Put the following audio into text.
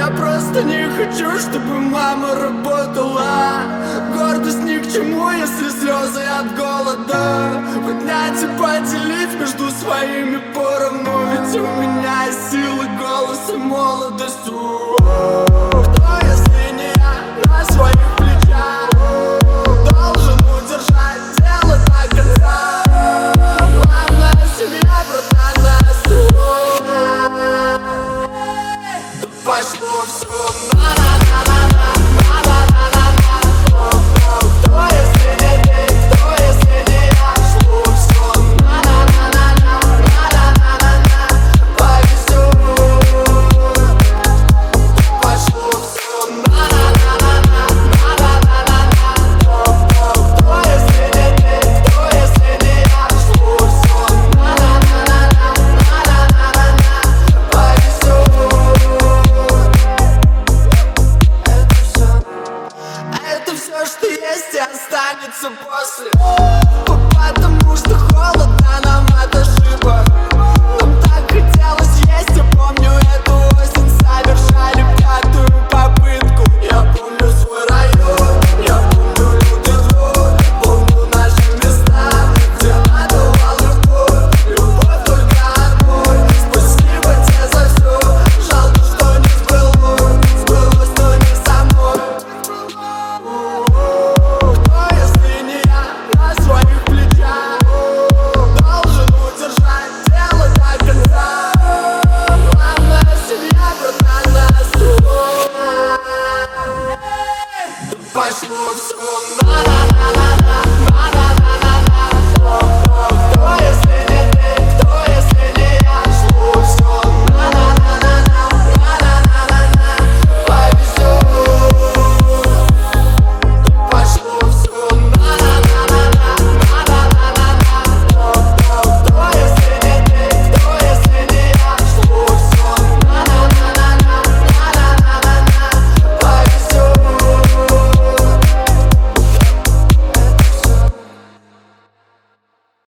Я просто не хочу, чтобы мама работала. Гордость ни к чему, если слезы от голода. Поднять и поделить между своими поровну. Ведь у меня силы, голос и молодость.